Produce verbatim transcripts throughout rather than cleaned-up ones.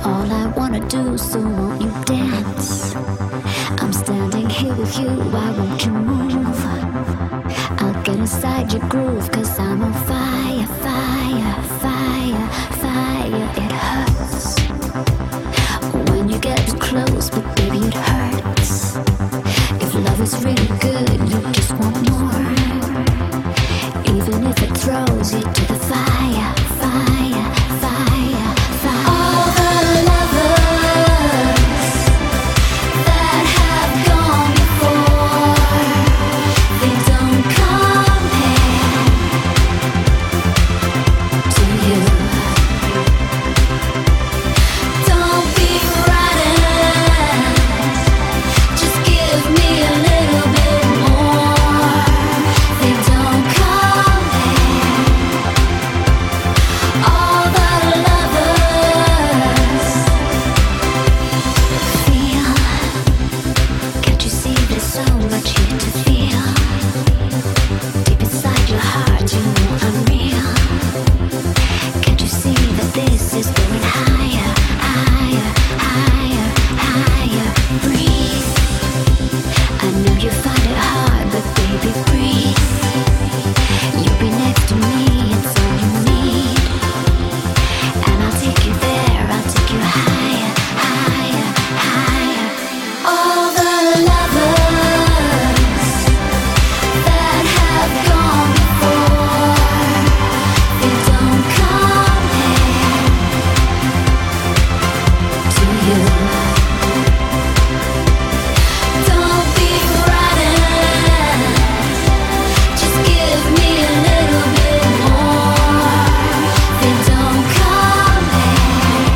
all I wanna do, so won't you dance? I'm standing here with you, why won't you move? I'll get inside your groove, cause I'm on fire, fire, fire, fire. It hurts when you get too close, but baby it hurts. If love is really good, you just want more. Even if it throws you to the fire, fire, fire, fire. All the lovers that have gone before, they don't compare to you. Don't be running, just give me a little bit more. They don't compare. All the lovers feel. Can't you see there's so much here to feel? Deep inside your heart, you know I'm real. Can't you see that this is going higher, higher, higher, higher? Breathe. I know you find it hard, but baby, breathe. You'll be next to me, it's all you need. And I'll take you there, I'll take you higher, higher, higher. All the lovers that have gone before, they don't compare to you. Don't be running, just give me a little bit more. They don't compare.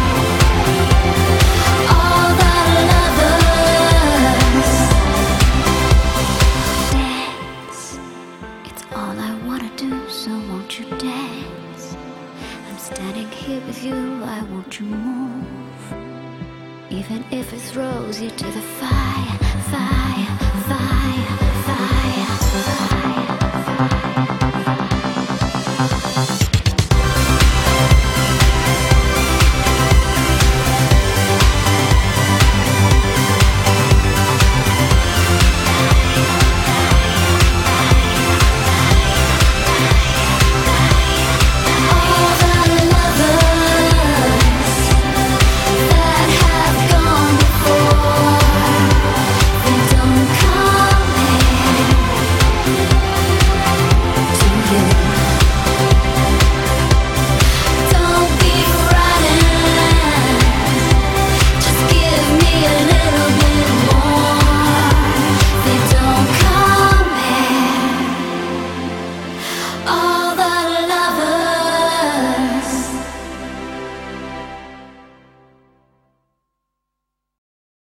All the lovers dance. It's all I wanna do, so won't you dance? I'm standing here with you, why won't you move? Even if it throws you to the fire, fire, fire.